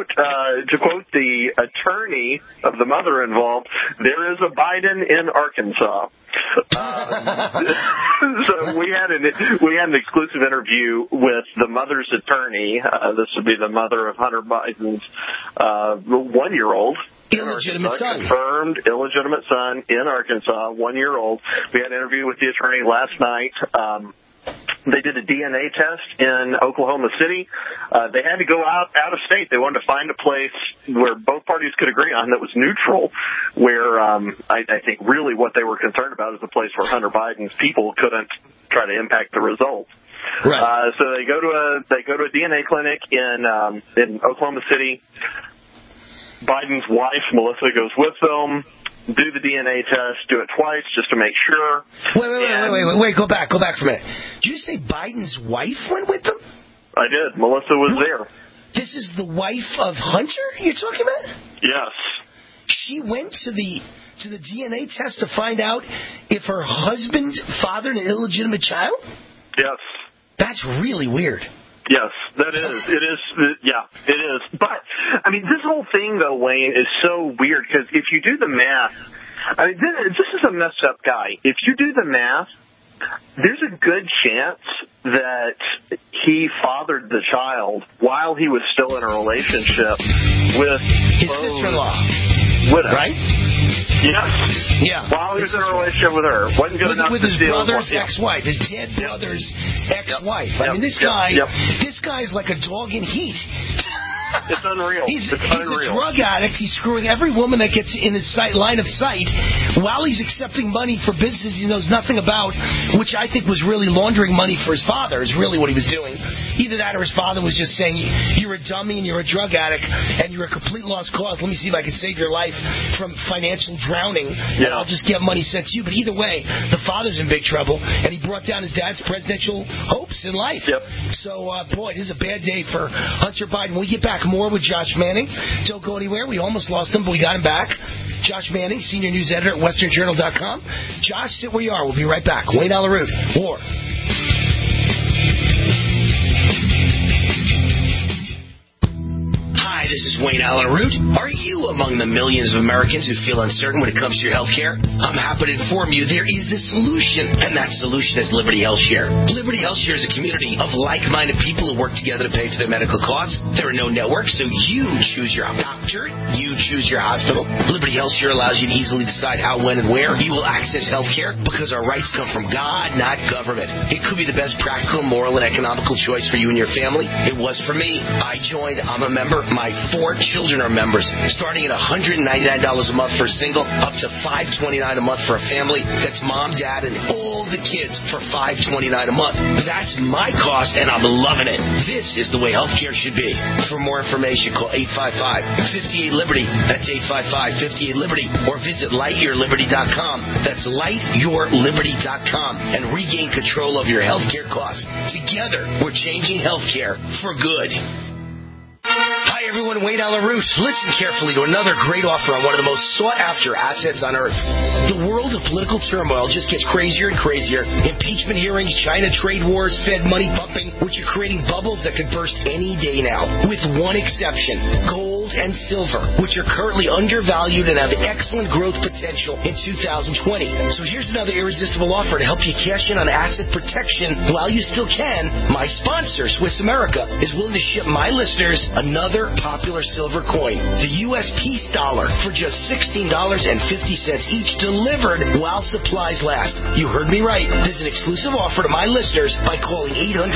quote the attorney of the mother involved, there is a Biden in Arkansas. So we had an exclusive interview with the mother's attorney. This would be the mother of Hunter Biden's 1-year-old. Illegitimate son. Confirmed illegitimate son in Arkansas, 1-year-old. We had an interview with the attorney last night. They did a DNA test in Oklahoma City. They had to go out of state. They wanted to find a place where both parties could agree on that was neutral, where I think really what they were concerned about is a place where Hunter Biden's people couldn't try to impact the results. Right. So they go to a DNA clinic in Oklahoma City. Biden's wife, Melissa, goes with them, do the DNA test, do it twice just to make sure. Wait, go back for a minute. Did you say Biden's wife went with them? I did. Melissa was there. This is the wife of Hunter you're talking about? Yes. She went to the DNA test to find out if her husband fathered an illegitimate child? Yes. That's really weird. Yes, that is. It is. Yeah, it is. But, I mean, this whole thing, though, Wayne, is so weird because if you do the math, I mean, this is a messed up guy. If you do the math, there's a good chance that he fathered the child while he was still in a relationship with his sister-in-law. With her. Right? Yes. Yeah. While he was in a relationship with her. Wasn't good enough with his to brother's ex-wife, his dead brother's ex-wife. I mean, this guy's like a dog in heat. It's unreal. He's a drug addict. He's screwing every woman that gets in his line of sight while he's accepting money for business he knows nothing about, which I think was really laundering money for his father, is really what he was doing. Either that or his father was just saying, you're a dummy and you're a drug addict and you're a complete lost cause. Let me see if I can save your life from financial drowning and I'll just get money sent to you. But either way, the father's in big trouble and he brought down his dad's presidential hopes in life. Yep. So, boy, this is a bad day for Hunter Biden. When we get back more with Josh Manning. Don't go anywhere. We almost lost him, but we got him back. Josh Manning, senior news editor at westernjournal.com. Josh, sit where you are. We'll be right back. Wayne Allyn Root, War. Hi, this is Wayne Allyn Root. Are you among the millions of Americans who feel uncertain when it comes to your health care? I'm happy to inform you there is the solution, and that solution is Liberty HealthShare. Liberty HealthShare is a community of like-minded people who work together to pay for their medical costs. There are no networks, so you choose your doctor, you choose your hospital. Liberty HealthShare allows you to easily decide how, when, and where you will access health care because our rights come from God, not government. It could be the best practical, moral, and economical choice for you and your family. It was for me. I joined. I'm a member. My 4 children are members, starting at $199 a month for a single, up to $529 a month for a family. That's mom, dad, and all the kids for $529 a month. That's my cost, and I'm loving it. This is the way healthcare should be. For more information, call 855-58-LIBERTY. That's 855-58-LIBERTY. Or visit lightyourliberty.com. That's lightyourliberty.com. And regain control of your healthcare costs. Together, we're changing healthcare for good. Hi, everyone. Wayne Allyn Root. Listen carefully to another great offer on one of the most sought-after assets on Earth. The world of political turmoil just gets crazier and crazier. Impeachment hearings, China trade wars, Fed money pumping, which are creating bubbles that could burst any day now. With one exception, gold and silver, which are currently undervalued and have excellent growth potential in 2020. So here's another irresistible offer to help you cash in on asset protection while you still can. My sponsor, Swiss America, is willing to ship my listeners another popular silver coin, the U.S. Peace Dollar, for just $16.50 each, delivered while supplies last. You heard me right. There's an exclusive offer to my listeners by calling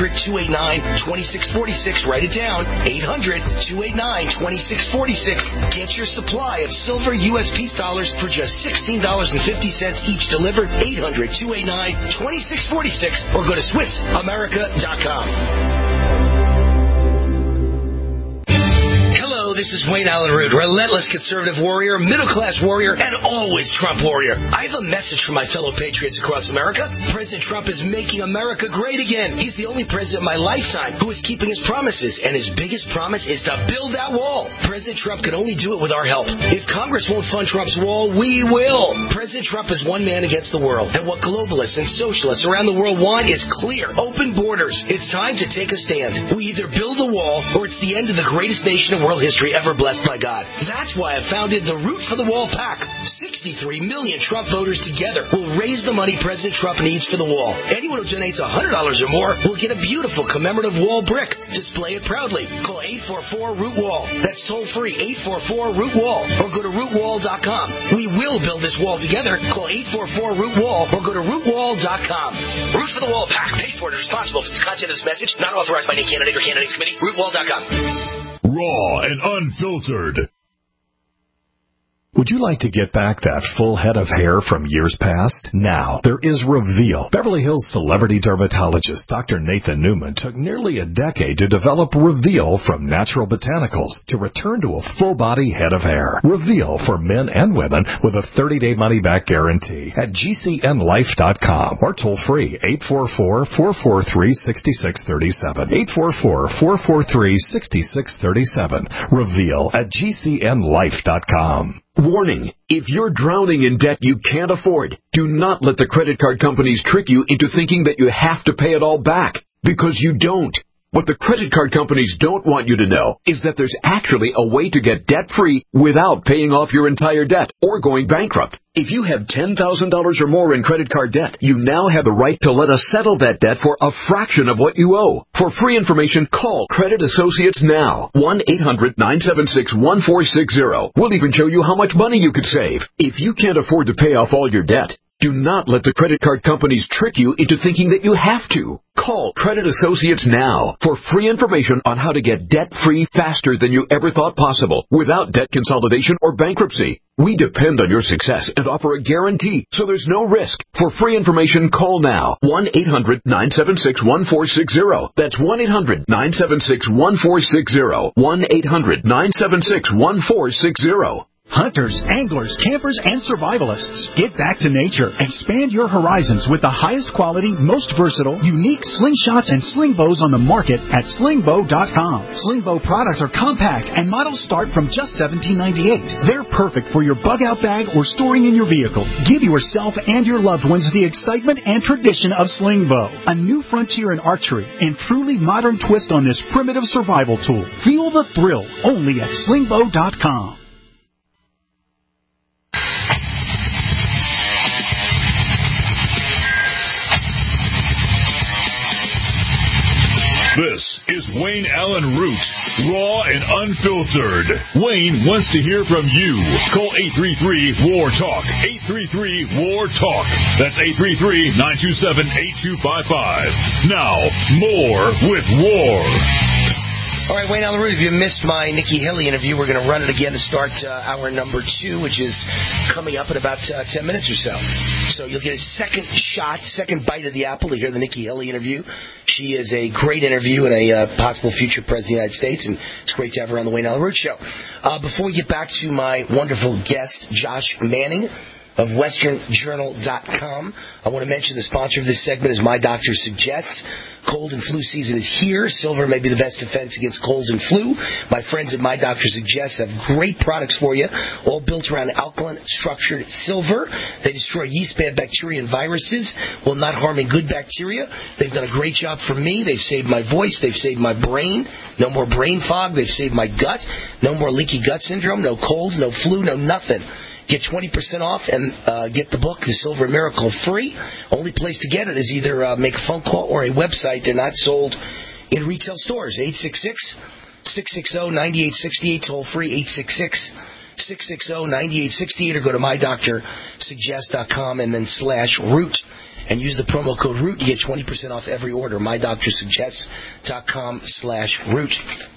800-289-2646. Write it down. 800-289-2646. Get your supply of silver U.S. Peace Dollars for just $16.50 each, delivered. 800-289-2646, or go to SwissAmerica.com. This is Wayne Allyn Root, relentless conservative warrior, middle-class warrior, and always Trump warrior. I have a message for my fellow patriots across America. President Trump is making America great again. He's the only president in my lifetime who is keeping his promises, and his biggest promise is to build that wall. President Trump can only do it with our help. If Congress won't fund Trump's wall, we will. President Trump is one man against the world, and what globalists and socialists around the world want is clear, open borders. It's time to take a stand. We either build the wall, or it's the end of the greatest nation in world history ever blessed by God. That's why I founded the Root for the Wall PAC. 6 63 million Trump voters together will raise the money President Trump needs for the wall. Anyone who donates $100 or more will get a beautiful commemorative wall brick. Display it proudly. Call 844-ROOT-WALL. That's toll-free, 844-ROOT-WALL. Or go to rootwall.com. We will build this wall together. Call 844-ROOT-WALL or go to rootwall.com. Root for the Wall PAC. Paid for and responsible for the content of this message. Not authorized by any candidate or candidates committee. Rootwall.com. Raw and unfiltered. Would you like to get back that full head of hair from years past? Now, there is Reveal. Beverly Hills celebrity dermatologist Dr. Nathan Newman took nearly a decade to develop Reveal from natural botanicals to return to a full-body head of hair. Reveal for men and women with a 30-day money-back guarantee at GCNlife.com or toll-free 844-443-6637. 844-443-6637. Reveal at GCNlife.com. Warning, if you're drowning in debt you can't afford, do not let the credit card companies trick you into thinking that you have to pay it all back, because you don't. What the credit card companies don't want you to know is that there's actually a way to get debt-free without paying off your entire debt or going bankrupt. If you have $10,000 or more in credit card debt, you now have the right to let us settle that debt for a fraction of what you owe. For free information, call Credit Associates now. 1-800-976-1460. We'll even show you how much money you could save. If you can't afford to pay off all your debt, do not let the credit card companies trick you into thinking that you have to. Call Credit Associates now for free information on how to get debt-free faster than you ever thought possible without debt consolidation or bankruptcy. We depend on your success and offer a guarantee, so there's no risk. For free information, call now. 1-800-976-1460. That's 1-800-976-1460. 1-800-976-1460. Hunters, anglers, campers, and survivalists. Get back to nature. Expand your horizons with the highest quality, most versatile, unique slingshots and sling bows on the market at slingbow.com. Slingbow products are compact and models start from just $17.98. They're perfect for your bug-out bag or storing in your vehicle. Give yourself and your loved ones the excitement and tradition of Slingbow, a new frontier in archery and truly modern twist on this primitive survival tool. Feel the thrill only at slingbow.com. This is Wayne Allen Root, raw and unfiltered. Wayne wants to hear from you. Call 833-WAR-TALK. 833-WAR-TALK. That's 833-927-8255. Now, more with War. All right, Wayne Allen Root, if you missed my Nikki Haley interview, we're going to run it again to start hour number 2, which is coming up in about 10 minutes or so. So you'll get a second bite of the apple to hear the Nikki Haley interview. She is a great interview and a possible future president of the United States, and it's great to have her on the Wayne Allen Root Show. Before we get back to my wonderful guest, Josh Manning of WesternJournal.com, I want to mention the sponsor of this segment is My Doctor Suggests. Cold and flu season is here. Silver may be the best defense against colds and flu. My friends at My Doctor Suggests have great products for you, all built around alkaline structured silver. They destroy yeast, bad bacteria, and viruses while not harming good bacteria. They've done a great job for me. They've saved my voice. They've saved my brain. No more brain fog. They've saved my gut. No more leaky gut syndrome. No colds, no flu, no nothing. Get 20% off and get the book, The Silver Miracle, free. Only place to get it is either make a phone call or a website. They're not sold in retail stores. 866-660-9868, toll free, 866-660-9868, or go to MyDoctorSuggest.com and then /root. And use the promo code ROOT. You get 20% off every order. MyDoctorSuggest.com /root.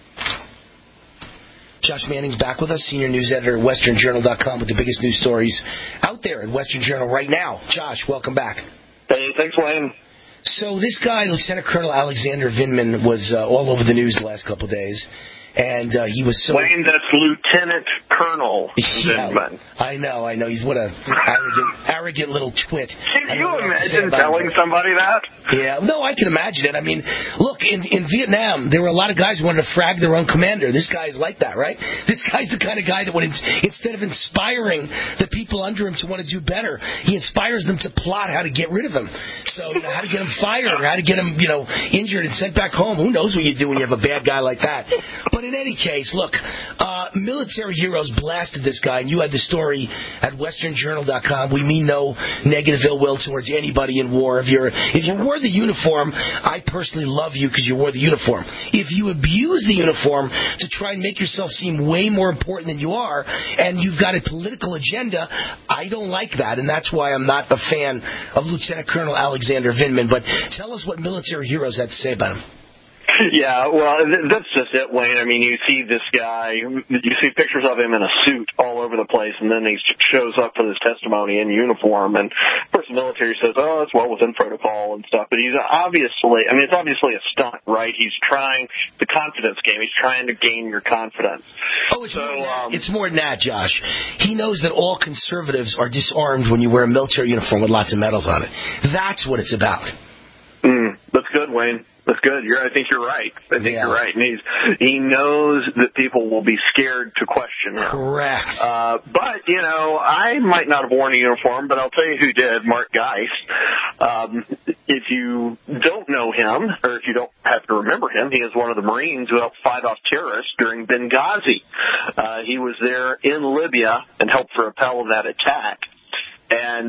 Josh Manning's back with us, senior news editor at WesternJournal.com with the biggest news stories out there at Western Journal right now. Josh, welcome back. Hey, thanks, Wayne. So this guy, Lieutenant Colonel Alexander Vindman, was all over the news the last couple of days. And he was so... Wayne, that's Lieutenant Colonel Vindman. I know. He's what a arrogant little twit. Can you imagine telling somebody that? Yeah. No, I can imagine it. I mean, look, in Vietnam, there were a lot of guys who wanted to frag their own commander. This guy's like that, right? This guy's the kind of guy that would, instead of inspiring the people under him to want to do better, he inspires them to plot how to get rid of him. So, how to get him fired or how to get him, injured and sent back home. Who knows what you do when you have a bad guy like that? But in any case, look, Military Heroes blasted this guy, and you had the story at westernjournal.com. We mean no negative ill will towards anybody in war. If you wore the uniform, I personally love you because you wore the uniform. If you abuse the uniform to try and make yourself seem way more important than you are, and you've got a political agenda, I don't like that, and that's why I'm not a fan of Lieutenant Colonel Alexander Vindman. But tell us what Military Heroes had to say about him. Yeah, well, that's just it, Wayne. I mean, you see this guy, you see pictures of him in a suit all over the place, and then he shows up for this testimony in uniform, and of course the military says, oh, it's well within protocol and stuff, but he's obviously, I mean, it's obviously a stunt, right? He's trying, the confidence game, he's trying to gain your confidence. Oh, it's more than that, Josh. He knows that all conservatives are disarmed when you wear a military uniform with lots of medals on it. That's what it's about. That's good, Wayne. That's good. I think you're right. I think you're right. And he knows that people will be scared to question him. Correct. But, I might not have worn a uniform, but I'll tell you who did, Mark Geist. If you don't know him, or if you don't happen to remember him, he is one of the Marines who helped fight off terrorists during Benghazi. He was there in Libya and helped repel that attack. And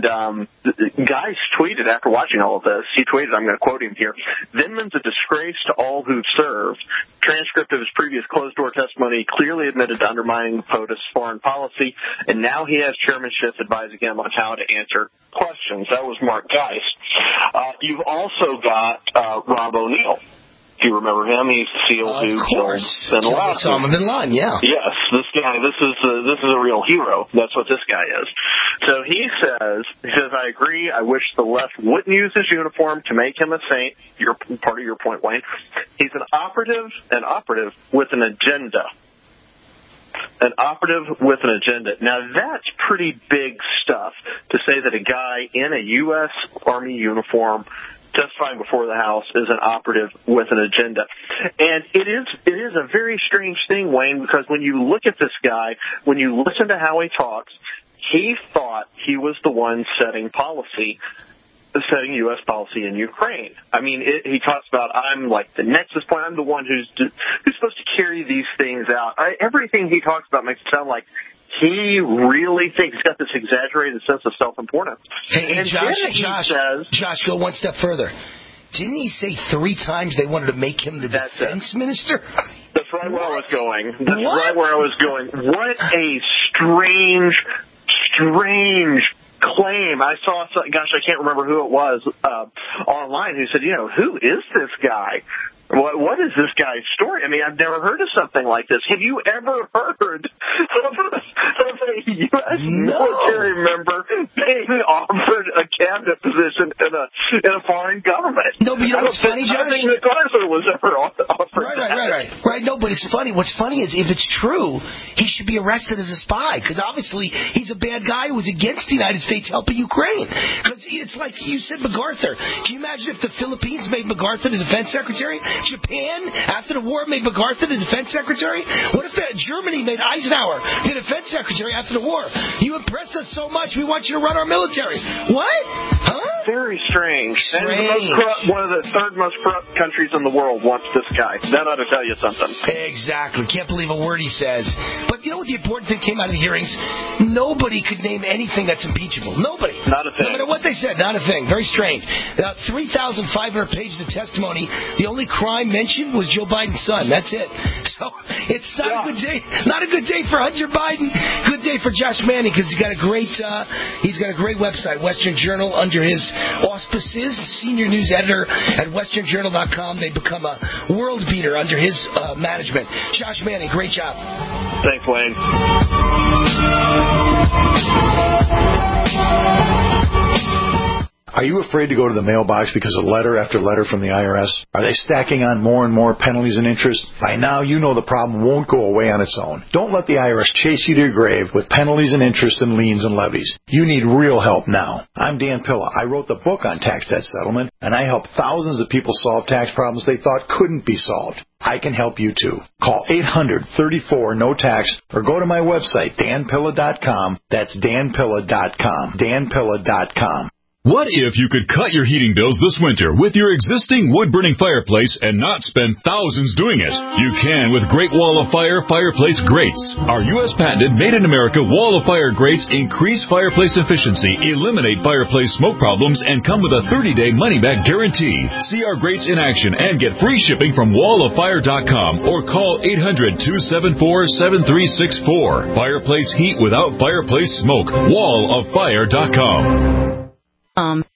Geist tweeted after watching all of this, he tweeted, I'm going to quote him here, Vindman's a disgrace to all who've served. Transcript of his previous closed-door testimony clearly admitted to undermining POTUS foreign policy, and now he has chairmanship advising him on how to answer questions. That was Mark Geist. You've also got Rob O'Neill. Do you remember him? He's the SEAL who killed Osama bin Laden, yeah. Yes, this guy, this is a real hero. That's what this guy is. So he says, I agree, I wish the left wouldn't use his uniform to make him a saint. Part of your point, Wayne. He's an operative with an agenda. An operative with an agenda. Now, that's pretty big stuff to say that a guy in a U.S. Army uniform testifying before the House is an operative with an agenda. And it is a very strange thing, Wayne, because when you look at this guy, when you listen to how he talks, he thought he was the one setting U.S. policy in Ukraine. I mean, he talks about, I'm like the nexus point. I'm the one who's supposed to carry these things out. Everything he talks about makes it sound like he really thinks he's got this exaggerated sense of self-importance. Hey, Josh, go one step further. Didn't he say 3 times they wanted to make him the defense minister? That's right where I was going. What a strange claim. I saw, I can't remember who it was online who said, who is this guy? What is this guy's story? I mean, I've never heard of something like this. Have you ever heard of a U.S. military member being offered a cabinet position in a foreign government? No, but you know what's funny, Josh? I don't think MacArthur was ever offered that. Right. No, but it's funny. What's funny is if it's true, he should be arrested as a spy because obviously he's a bad guy who was against the United States helping Ukraine. Because it's like you said, MacArthur. Can you imagine if the Philippines made MacArthur the defense secretary? Japan, after the war, made MacArthur the defense secretary? What if Germany made Eisenhower the defense secretary after the war? You impressed us so much, we want you to run our military. What? Huh? Very strange. And one of the third most corrupt countries in the world wants this guy. That ought to tell you something. Exactly. Can't believe a word he says. But you know what the important thing came out of the hearings? Nobody could name anything that's impeachable. Nobody. Not a thing. No matter what they said, not a thing. Very strange. 3,500 pages of testimony. The only crime mentioned was Joe Biden's son. That's it. So it's not a good day. Not a good day for Hunter Biden. Good day for Josh Manning because he's got a great website, Western Journal, under his auspices. Senior news editor at WesternJournal.com. They become a world beater under his management. Josh Manning, great job. Thanks, Wayne. Are you afraid to go to the mailbox because of letter after letter from the IRS? Are they stacking on more and more penalties and interest? By now, you know the problem won't go away on its own. Don't let the IRS chase you to your grave with penalties and interest and liens and levies. You need real help now. I'm Dan Pilla. I wrote the book on tax debt settlement, and I help thousands of people solve tax problems they thought couldn't be solved. I can help you too. Call 800-34-NO-TAX or go to my website, danpilla.com. That's danpilla.com. danpilla.com. What if you could cut your heating bills this winter with your existing wood-burning fireplace and not spend thousands doing it? You can with Great Wall of Fire fireplace grates. Our U.S. patented made-in-America Wall of Fire grates increase fireplace efficiency, eliminate fireplace smoke problems, and come with a 30-day money-back guarantee. See our grates in action and get free shipping from walloffire.com or call 800-274-7364. Fireplace heat without fireplace smoke. walloffire.com.